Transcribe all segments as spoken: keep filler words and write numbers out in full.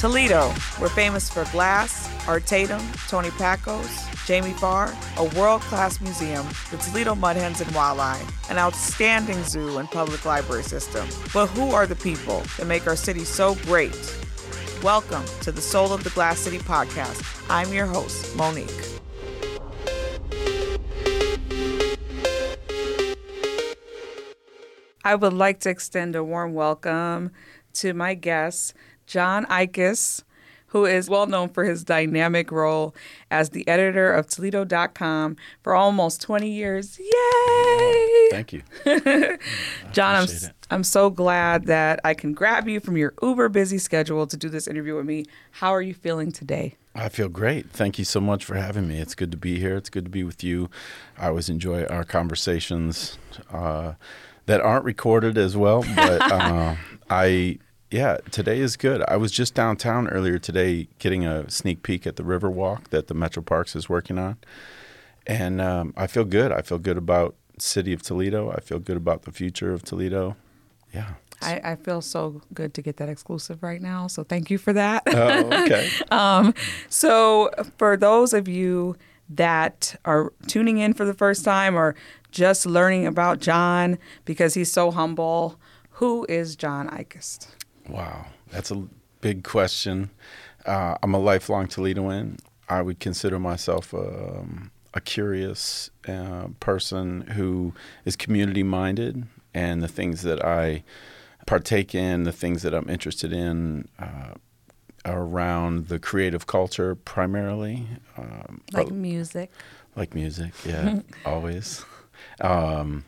Toledo, we're famous for Glass, Art Tatum, Tony Pacos, Jamie Farr, a world-class museum, the Toledo Mud Hens and Walleye, an outstanding zoo and public library system. But who are the people that make our city so great? Welcome to the Soul of the Glass City podcast. I'm your host, Monique. I would like to extend a warm welcome to my guest, John Ickes, who is well known for his dynamic role as the editor of Toledo dot com for almost twenty years. Yay! Thank you. John, I'm, I'm so glad that I can grab you from your uber busy schedule to do this interview with me. How are you feeling today? I feel great. Thank you so much for having me. It's good to be here. It's good to be with you. I always enjoy our conversations uh, that aren't recorded as well, but uh, I... Yeah, today is good. I was just downtown earlier today getting a sneak peek at the River Walk that the Metro Parks is working on. And um, I feel good. I feel good about the city of Toledo. I feel good about the future of Toledo. Yeah. I, I feel so good to get that exclusive right now, so thank you for that. Oh, okay. um, so for those of you that are tuning in for the first time or just learning about John because he's so humble, who is John Ickes? Wow, that's a big question. Uh, I'm a lifelong Toledoan. I would consider myself um, a curious uh, person who is community-minded, and the things that I partake in, the things that I'm interested in uh, are around the creative culture primarily. Um, like but, music. Like music, yeah, always. Um,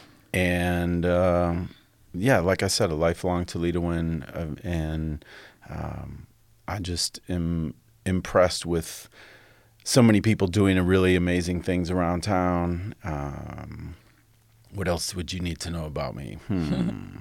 and... Um, Yeah, like I said, a lifelong Toledoan, uh, and um, I just am impressed with so many people doing really amazing things around town. Um, what else would you need to know about me? Hmm.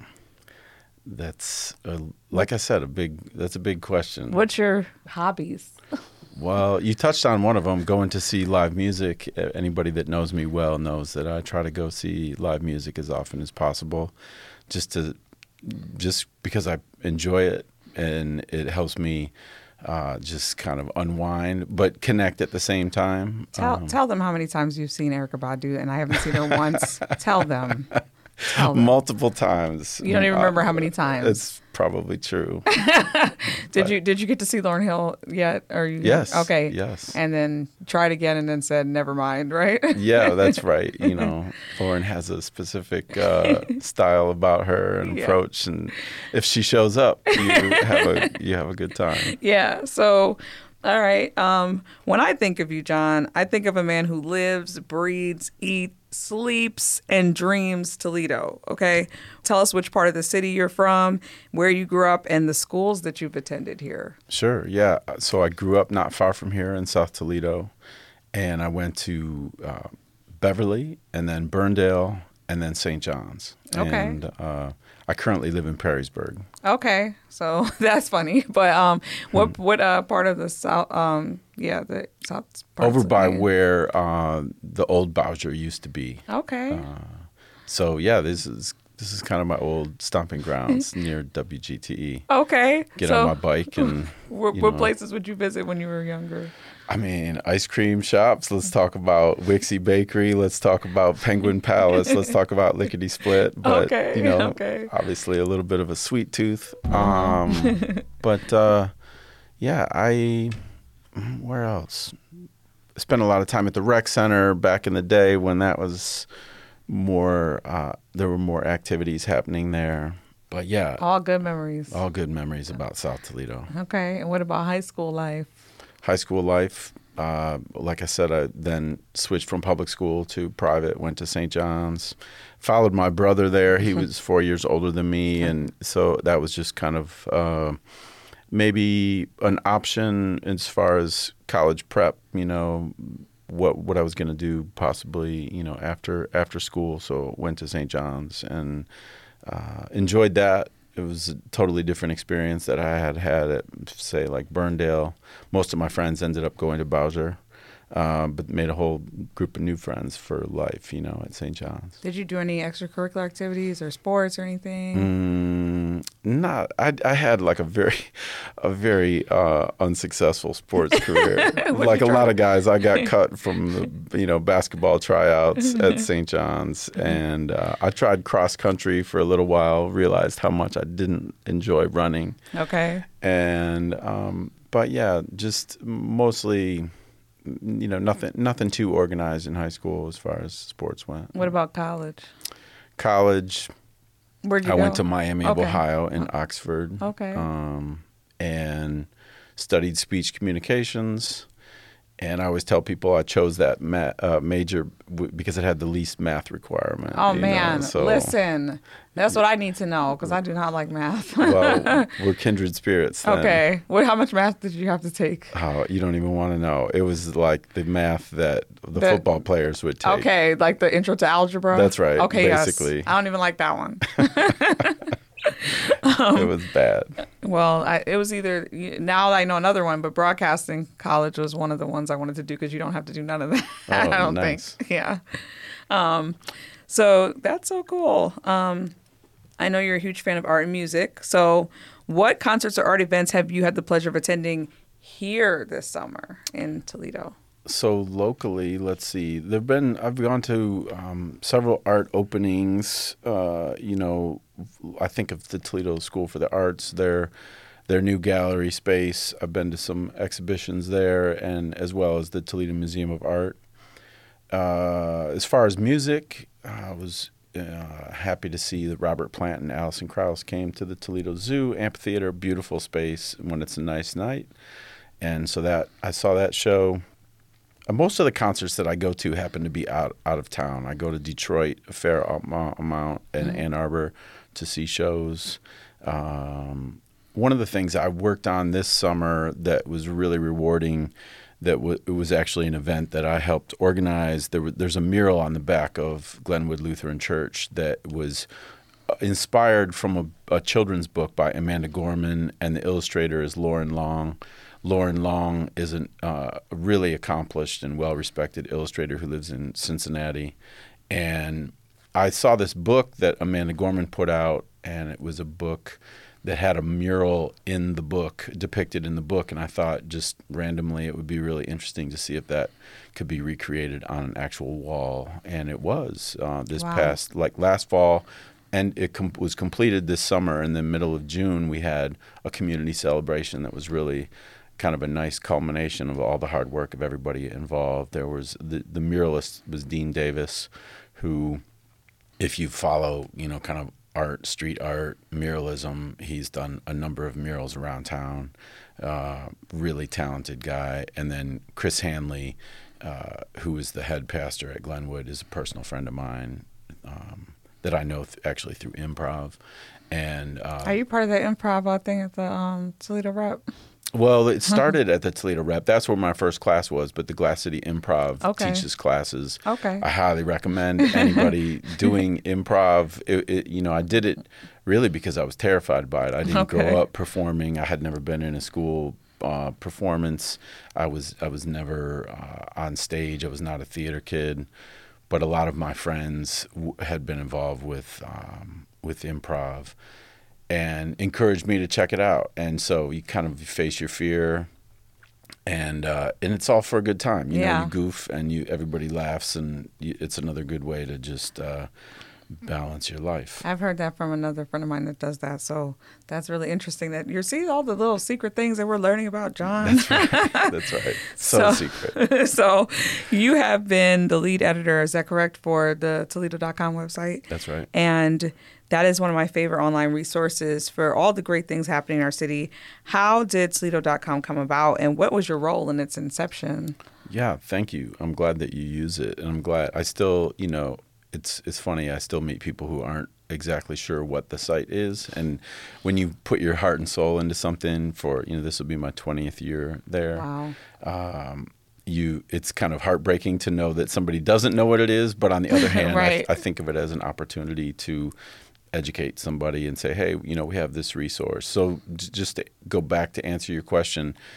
That's, a, like I said, a big. That's a big question. What's your hobbies? Well, you touched on one of them, going to see live music. Anybody that knows me well knows that I try to go see live music as often as possible. Just to, just because I enjoy it and it helps me uh, just kind of unwind, but connect at the same time. Tell um, tell them how many times you've seen Erykah Badu, and I haven't seen her once. Tell them. Tell them. Multiple times. You don't even remember uh, how many times. It's probably true. did but, you Did you get to see Lauryn Hill yet? Or you, yes. Okay. Yes. And then tried again, and then said, "Never mind." Right? Yeah, that's right. You know, Lauryn has a specific uh, style about her and yeah. approach, and if she shows up, you have a you have a good time. Yeah. So. All right. Um, when I think of you, John, I think of a man who lives, breathes, eats, sleeps, and dreams Toledo. Okay. Tell us which part of the city you're from, where you grew up, and the schools that you've attended here. Sure. Yeah. So I grew up not far from here in South Toledo, and I went to uh, Beverly, and then Burndale, and then Saint John's. Okay. And uh, I currently live in Perrysburg. Okay, so that's funny. But um, what what uh, part of the south? Um, yeah, the south. Over by where uh, the old Bowser used to be. Okay. Uh, so yeah, this is this is kind of my old stomping grounds near W G T E. Okay. Get so, on my bike and. What, what places would you visit when you were younger? I mean, ice cream shops. Let's talk about Wixie Bakery. Let's talk about Penguin Palace. Let's talk about Lickety Split. But, okay, you know, okay. obviously a little bit of a sweet tooth. Um, but, uh, yeah, I, where else? I spent a lot of time at the rec center back in the day when that was more, uh, there were more activities happening there. But, yeah. All good memories. All good memories about South Toledo. Okay. And what about high school life? High school life, uh, like I said, I then switched from public school to private, went to Saint John's, followed my brother there. He was four years older than me, and so that was just kind of uh, maybe an option as far as college prep, you know, what what I was going to do possibly, you know, after after school. So went to Saint John's and uh, enjoyed that. It was a totally different experience that I had had at, say, like Burndale. Most of my friends ended up going to Bowser. uh, but made a whole group of new friends for life, you know, at Saint John's. Did you do any extracurricular activities or sports or anything? Mm, not. I, I had like a very, a very uh, unsuccessful sports career. Like a lot of guys, I got cut from the, you know, basketball tryouts at Saint John's, and uh, I tried cross country for a little while. Realized how much I didn't enjoy running. Okay. And um, but yeah, just mostly, you know, nothing nothing too organized in high school as far as sports went. What about college? College. Where'd you I go? went to Miami of Okay. Ohio in Oxford. Okay. Um, and studied speech communications. And I always tell people I chose that ma- uh, major w- because it had the least math requirement. Oh, you man. know, so, Listen, that's what I need to know because I do not like math. Well, we're kindred spirits then. Okay. What? How much math did you have to take? Oh, you don't even want to know. It was like the math that the, The- football players would take. Okay, like the intro to algebra? That's right, Okay, basically. yes. I don't even like that one. It was bad. Well, I, it was either, now I know another one, but broadcasting college was one of the ones I wanted to do because you don't have to do none of that. Oh, I don't nice. think. Yeah. Um, so that's so cool. Um, I know you're a huge fan of art and music. So what concerts or art events have you had the pleasure of attending here this summer in Toledo? So locally, let's see. There've been I've gone to um, several art openings. Uh, you know, I think of the Toledo School for the Arts, their their new gallery space. I've been to some exhibitions there, and as well as the Toledo Museum of Art. Uh, as far as music, I was uh, happy to see that Robert Plant and Alison Krauss came to the Toledo Zoo Amphitheater. Beautiful space when it's a nice night, and so that I saw that show. Uh, Most of the concerts that I go to happen to be out out of town. I go to Detroit a fair amo- amount and Mhm. Ann Arbor to see shows. Um, one of the things I worked on this summer that was really rewarding, that w- it was actually an event that I helped organize. There, w- there's a mural on the back of Glenwood Lutheran Church that was uh, inspired from a, a children's book by Amanda Gorman, and the illustrator is Lauren Long. Lauren Long is a uh, really accomplished and well-respected illustrator who lives in Cincinnati. And I saw this book that Amanda Gorman put out, and it was a book that had a mural in the book, depicted in the book. And I thought just randomly it would be really interesting to see if that could be recreated on an actual wall. And it was uh, this Wow. past, like last fall. And it com- was completed this summer. In the middle of June, we had a community celebration that was really kind of a nice culmination of all the hard work of everybody involved. There was the, the muralist was Dean Davis, who, if you follow, you know, kind of art, street art, muralism, he's done a number of murals around town. Uh, really talented guy. And then Chris Hanley, uh, who is the head pastor at Glenwood, is a personal friend of mine um, that I know th- actually through improv. And uh, Are you part of the improv uh, thing at the um, Toledo Rep? Well, it started at the Toledo Rep. That's where my first class was, but the Glass City Improv Okay. teaches classes. Okay. I highly recommend anybody doing improv. It, it, you know, I did it really because I was terrified by it. I didn't Okay. grow up performing. I had never been in a school uh, performance. I was I was never uh, on stage. I was not a theater kid. But a lot of my friends w- had been involved with um, with improv, and encouraged me to check it out. And so you kind of face your fear, and uh, and it's all for a good time. You know, Yeah. you goof and you everybody laughs, and you, it's another good way to just uh, balance your life. I've heard that from another friend of mine that does that. So that's really interesting that you're seeing all the little secret things that we're learning about John. That's right. That's right. So, So- secret. So you have been the lead editor, is that correct, for the Toledo dot com website? That's right. And that is one of my favorite online resources for all the great things happening in our city. How did Toledo dot com come about, and what was your role in its inception? Yeah, thank you. I'm glad that you use it, and I'm glad I still, you know, it's it's funny. I still meet people who aren't exactly sure what the site is, and when you put your heart and soul into something, for you know, this will be my twentieth year there. Wow. Um, you, it's kind of heartbreaking to know that somebody doesn't know what it is, but on the other hand, Right. I, I think of it as an opportunity to educate somebody and say, hey, you know, we have this resource. So j- just to go back to answer your question,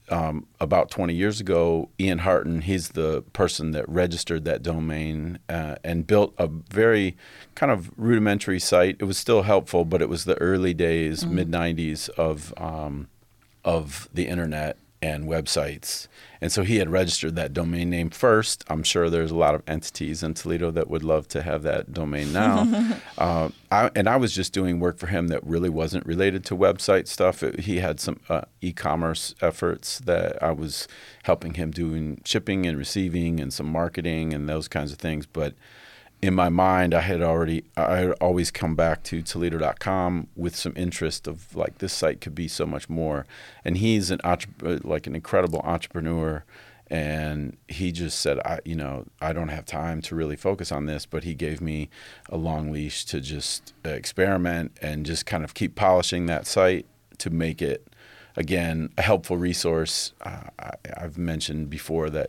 um, about twenty years ago, Ian Harton, he's the person that registered that domain uh, and built a very kind of rudimentary site. It was still helpful, but it was the early days, mm-hmm. mid nineties of um, of the internet and websites. And so he had registered that domain name first. I'm sure there's a lot of entities in Toledo that would love to have that domain now. uh, I, and I was just doing work for him that really wasn't related to website stuff. It, he had some uh, e-commerce efforts that I was helping him doing shipping and receiving and some marketing and those kinds of things. But in my mind, I had already, I had always come back to Toledo dot com with some interest of like, this site could be so much more. And he's an entre- like an incredible entrepreneur. And he just said, I, you know, I don't have time to really focus on this, but he gave me a long leash to just experiment and just kind of keep polishing that site to make it, again, a helpful resource. Uh, I, I've mentioned before that,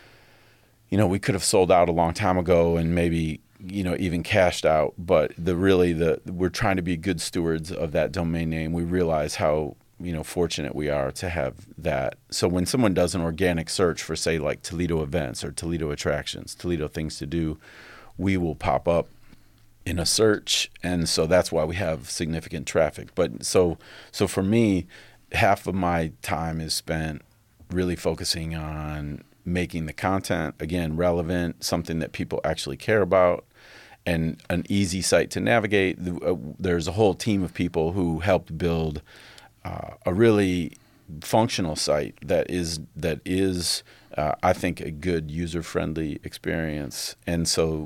you know, we could have sold out a long time ago and maybe, you know, even cashed out. But the really the we're trying to be good stewards of that domain name. We realize how, you know, fortunate we are to have that. So when someone does an organic search for, say, like Toledo events or Toledo attractions, Toledo things to do, we will pop up in a search. And so that's why we have significant traffic. But so so for me, half of my time is spent really focusing on making the content, again, relevant, something that people actually care about, and an easy site to navigate. There's a whole team of people who helped build uh, a really functional site that is, that is uh, I think, a good user-friendly experience. And so,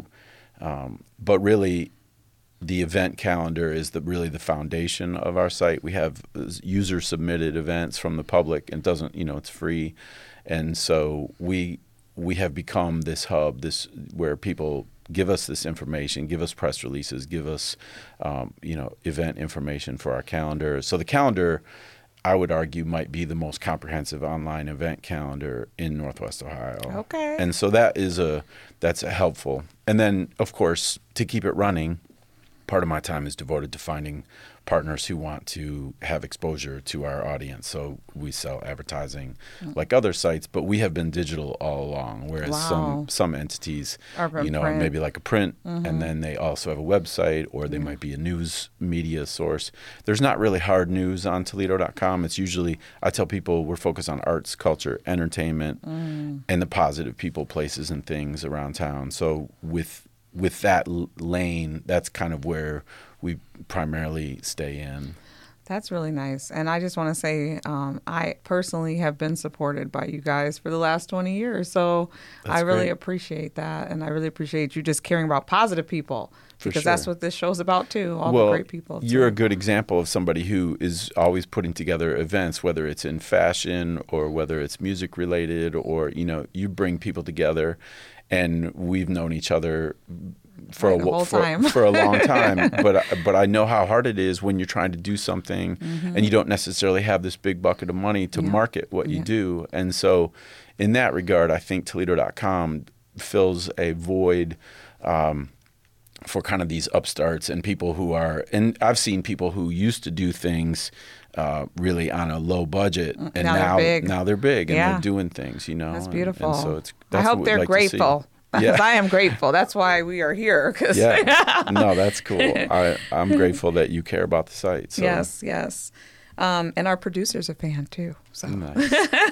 um, but really, the event calendar is the really the foundation of our site. We have user-submitted events from the public, and doesn't, you know, it's free. And so we we have become this hub, this where people give us this information, give us press releases, give us um, you know, event information for our calendar. So the calendar, I would argue, might be the most comprehensive online event calendar in Northwest Ohio. Okay. And so that is a that's a helpful. And then, of course, to keep it running, part of my time is devoted to finding partners who want to have exposure to our audience. So we sell advertising mm. like other sites, but we have been digital all along, whereas wow. some some entities, you know, print. maybe like a print, mm-hmm. and then they also have a website, or they mm. might be a news media source. There's not really hard news on Toledo dot com. It's usually, I tell people, we're focused on arts, culture, entertainment, mm. and the positive people, places, and things around town. So with with that l- lane, that's kind of where we primarily stay in. That's really nice. And I just want to say, um, I personally have been supported by you guys for the last twenty years. So that's I really great. appreciate that. And I really appreciate you just caring about positive people, for because sure. that's what this show's about too. All well, the great people. Too. You're a good example of somebody who is always putting together events, whether it's in fashion or whether it's music related, or, you know, you bring people together. And we've known each other for like a, a for, for a long time, but but I know how hard it is when you're trying to do something mm-hmm. and you don't necessarily have this big bucket of money to yeah. market what you yeah. do. And so, in that regard, I think Toledo dot com fills a void um, for kind of these upstarts and people who are. And I've seen people who used to do things uh, really on a low budget, and now now they're big, now they're big and yeah. they're doing things. You know, that's beautiful. And, and so it's. That's I hope what they're like grateful. Because yeah. I am grateful. That's why we are here. Cause yeah. No, that's cool. I, I'm grateful that you care about the site. So. Yes, yes. Um, and our producer's a fan too. So. Nice.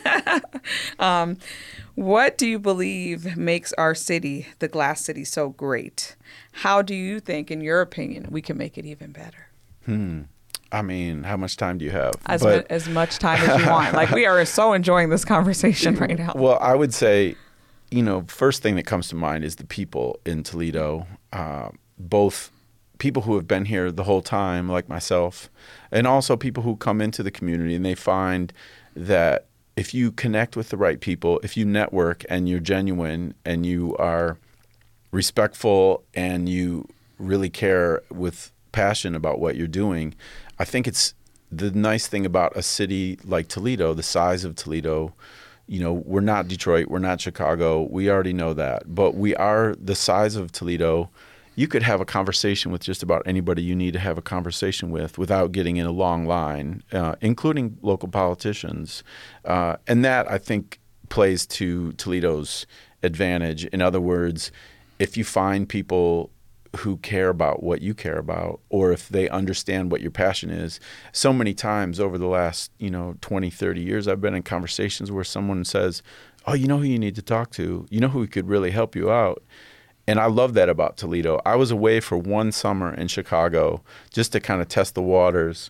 um, what do you believe makes our city, the Glass City, so great? How do you think, in your opinion, we can make it even better? Hmm. I mean, how much time do you have? As, but, mu- as much time as you want. Like, we are so enjoying this conversation right now. Well, I would say, you know, first thing that comes to mind is the people in Toledo, uh, both people who have been here the whole time, like myself, and also people who come into the community and they find that if you connect with the right people, if you network and you're genuine and you are respectful and you really care with passion about what you're doing, I think it's the nice thing about a city like Toledo, the size of Toledo. You know, we're not Detroit, we're not Chicago. We already know that. But we are the size of Toledo you could have a conversation with just about anybody you need to have a conversation with without getting in a long line, uh, including local politicians. Uh, and that, I think, plays to Toledo's advantage. In other words, if you find people who care about what you care about, or if they understand what your passion is. So many times over the last, you know, twenty, thirty years, I've been in conversations where someone says, oh, you know who you need to talk to? You know who could really help you out? And I love that about Toledo. I was away for one summer in Chicago just to kind of test the waters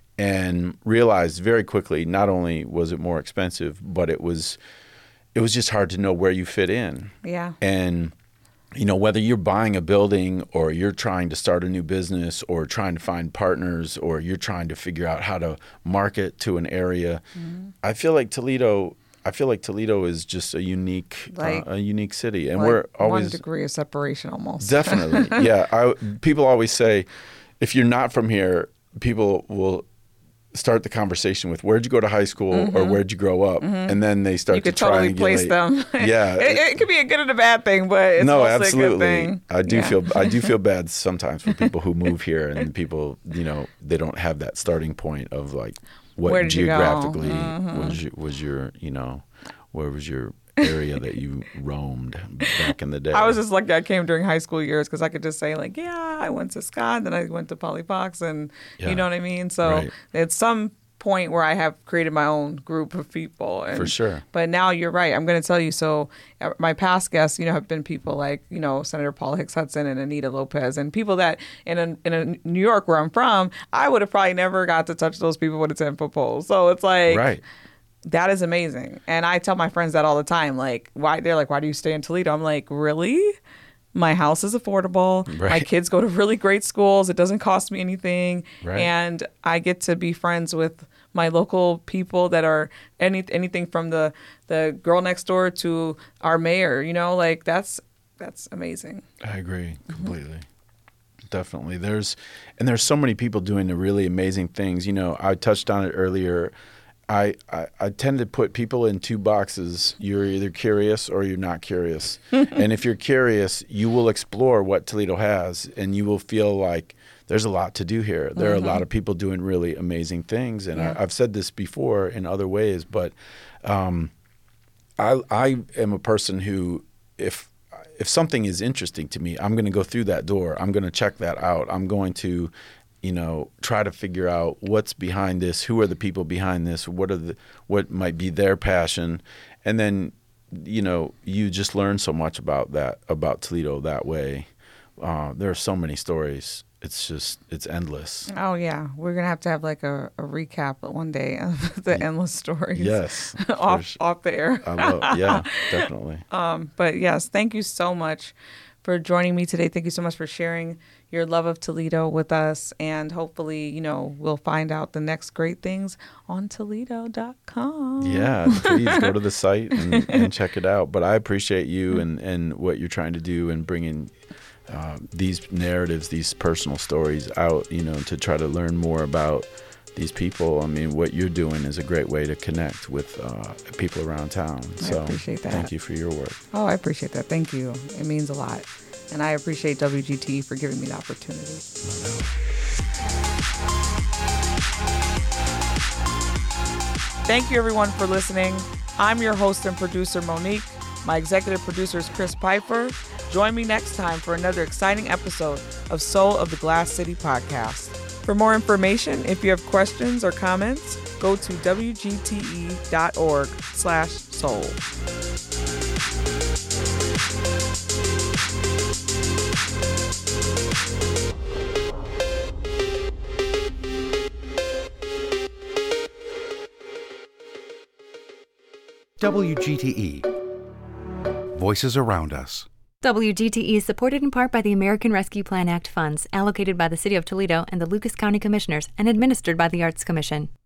and realized very quickly, not only was it more expensive, but it was, it was just hard to know where you fit in. Yeah. And you know, whether you're buying a building or you're trying to start a new business or trying to find partners or you're trying to figure out how to market to an area, mm-hmm. I feel like Toledo, I feel like Toledo is just a unique, like, uh, a unique city, and like we're always one degree of separation almost. Definitely, yeah. I, people always say, if you're not from here, people will start the conversation with where'd you go to high school mm-hmm. or where'd you grow up, mm-hmm. and then they start you to could totally triangulate. place them. Yeah, it, it could be a good and a bad thing, but it's no, mostly absolutely. a good thing. I do yeah. feel I do feel bad sometimes for people who move here and people, you know, they don't have that starting point of like what Where did geographically you go? Mm-hmm. was your, was your you know where was your area that you roamed back in the day. I was just lucky I came during high school years because I could just say like, yeah, I went to Scott, then I went to Poly Fox, and yeah. you know what I mean. So right. it's some point where I have created my own group of people. And, for sure. But now you're right. I'm going to tell you. So uh, my past guests, you know, have been people like, you know, Senator Paul Hicks Hudson and Anita Lopez, and people that in a, in a New York where I'm from, I would have probably never got to touch those people with a ten foot pole. So it's like, right. that is amazing. And I tell my friends that all the time. Like, why? They're like, why do you stay in Toledo? I'm like, really? My house is affordable. Right. My kids go to really great schools. It doesn't cost me anything. Right. And I get to be friends with my local people that are any anything from the, the girl next door to our mayor. You know, like that's that's amazing. I agree completely. Mm-hmm. Definitely. There's and there's so many people doing the really amazing things. You know, I touched on it earlier. I, I, I tend to put people in two boxes. You're either curious or you're not curious. And if you're curious, you will explore what Toledo has, and you will feel like there's a lot to do here. There mm-hmm. are a lot of people doing really amazing things. And yeah. I, I've said this before in other ways, but um, I, I am a person who, if if something is interesting to me, I'm going to go through that door. I'm going to check that out. I'm going to you know, try to figure out what's behind this, who are the people behind this, what are the, what might be their passion, and then, you know, you just learn so much about that, about Toledo that way. Uh, there are so many stories. It's just, it's endless. Oh yeah, we're gonna have to have like a, a recap one day of the endless stories. Yes, off sure. off the air. I love, yeah, definitely. Um, but yes, thank you so much for joining me today. Thank you so much for sharing your love of Toledo with us. And hopefully, you know, we'll find out the next great things on Toledo dot com. Yeah, please go to the site and, and check it out. But I appreciate you and, and what you're trying to do and bringing uh, these narratives, these personal stories out, you know, to try to learn more about these people. I mean, what you're doing is a great way to connect with uh, people around town. So I appreciate that. Thank you for your work. Oh, I appreciate that. Thank you. It means a lot. And I appreciate W G T for giving me the opportunity. No doubt. Thank you, everyone, for listening. I'm your host and producer, Monique. My executive producer is Chris Piper. Join me next time for another exciting episode of Soul of the Glass City podcast. For more information, if you have questions or comments, go to W G T E dot org slash soul. W G T E. Voices around us. W G T E is supported in part by the American Rescue Plan Act funds allocated by the City of Toledo and the Lucas County Commissioners and administered by the Arts Commission.